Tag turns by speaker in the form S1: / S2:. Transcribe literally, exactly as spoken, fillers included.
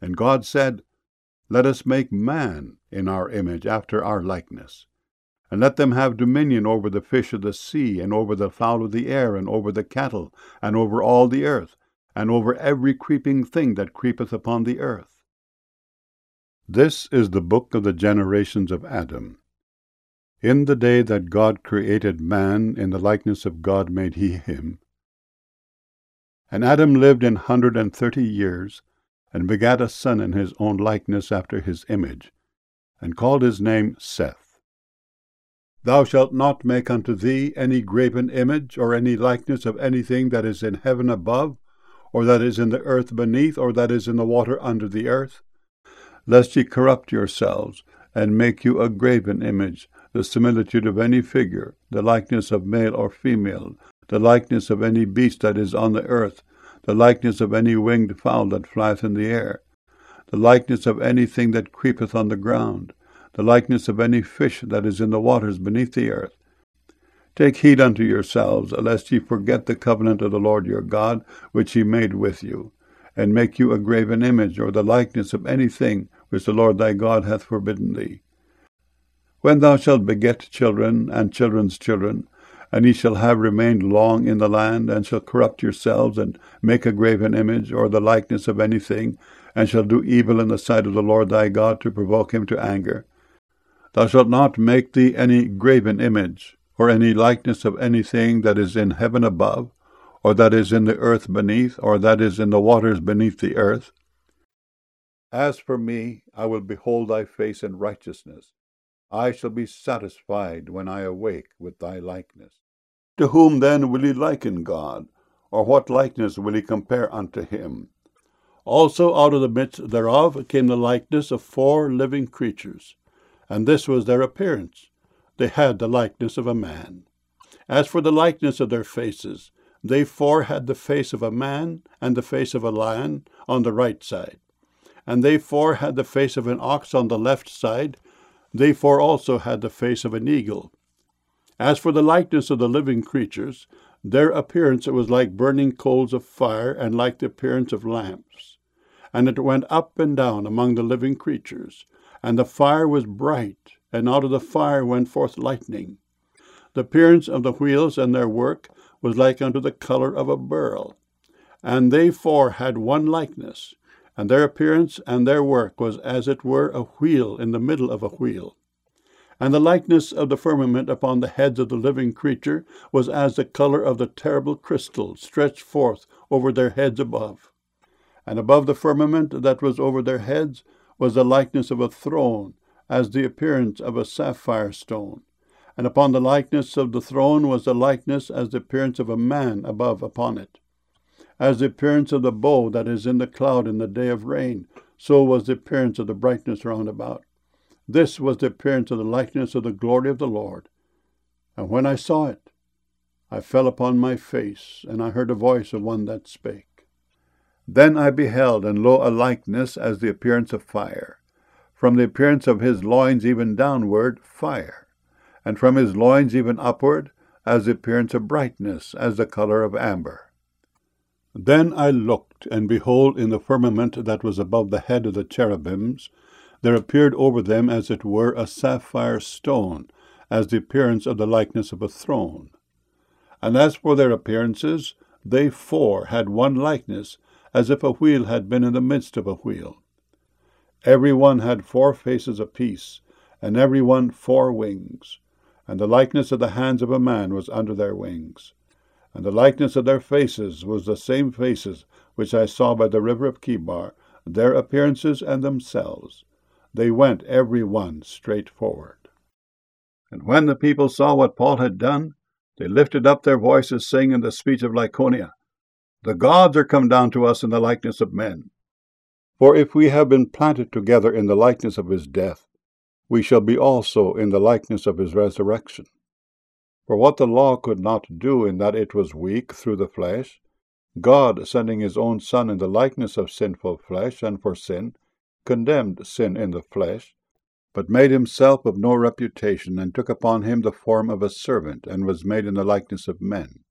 S1: And God said, Let us make man in our image, after our likeness, and let them have dominion over the fish of the sea, and over the fowl of the air, and over the cattle, and over all the earth, and over every creeping thing that creepeth upon the earth. This is the book of the generations of Adam. In the day that God created man, in the likeness of God made he him. And Adam lived an hundred and thirty years, and begat a son in his own likeness after his image, and called his name Seth. Thou shalt not make unto thee any graven image, or any likeness of anything that is in heaven above, or that is in the earth beneath, or that is in the water under the earth, lest ye corrupt yourselves, and make you a graven image, the similitude of any figure, the likeness of male or female, the likeness of any beast that is on the earth, the likeness of any winged fowl that flieth in the air, the likeness of anything that creepeth on the ground, the likeness of any fish that is in the waters beneath the earth. Take heed unto yourselves, lest ye forget the covenant of the Lord your God, which he made with you, and make you a graven image, or the likeness of anything which the Lord thy God hath forbidden thee. When thou shalt beget children, and children's children, and ye shall have remained long in the land, and shall corrupt yourselves, and make a graven image, or the likeness of anything, and shall do evil in the sight of the Lord thy God, to provoke him to anger, thou shalt not make thee any graven image, or any likeness of anything that is in heaven above, or that is in the earth beneath, or that is in the waters beneath the earth. As for me, I will behold thy face in righteousness. I shall be satisfied when I awake with thy likeness. To whom then will ye liken God, or what likeness will ye compare unto him? Also out of the midst thereof came the likeness of four living creatures, and this was their appearance. They had the likeness of a man. As for the likeness of their faces, they four had the face of a man, and the face of a lion on the right side. And they four had the face of an ox on the left side. They four also had the face of an eagle. As for the likeness of the living creatures, their appearance was like burning coals of fire, and like the appearance of lamps. And it went up and down among the living creatures. And the fire was bright, and out of the fire went forth lightning. The appearance of the wheels and their work was like unto the colour of a beryl. And they four had one likeness, and their appearance and their work was as it were a wheel in the middle of a wheel. And the likeness of the firmament upon the heads of the living creature was as the colour of the terrible crystal stretched forth over their heads above. And above the firmament that was over their heads was the likeness of a throne, as the appearance of a sapphire stone. And upon the likeness of the throne was the likeness as the appearance of a man above upon it. As the appearance of the bow that is in the cloud in the day of rain, so was the appearance of the brightness round about. This was the appearance of the likeness of the glory of the Lord. And when I saw it, I fell upon my face, and I heard a voice of one that spake. Then I beheld, and lo, a likeness as the appearance of fire. From the appearance of his loins even downward, fire. And from his loins even upward, as the appearance of brightness, as the colour of amber. Then I looked, and behold, in the firmament that was above the head of the cherubims, there appeared over them as it were a sapphire stone, as the appearance of the likeness of a throne. And as for their appearances, they four had one likeness, as if a wheel had been in the midst of a wheel. Every one had four faces apiece, and every one four wings. And the likeness of the hands of a man was under their wings. And the likeness of their faces was the same faces which I saw by the river of Chebar, their appearances and themselves. They went every one straight forward. And when the people saw what Paul had done, they lifted up their voices, saying in the speech of Lycaonia, The gods are come down to us in the likeness of men. For if we have been planted together in the likeness of his death, we shall be also in the likeness of his resurrection. For what the law could not do in that it was weak through the flesh, God, sending his own Son in the likeness of sinful flesh, and for sin, condemned sin in the flesh, but made himself of no reputation, and took upon him the form of a servant, and was made in the likeness of men.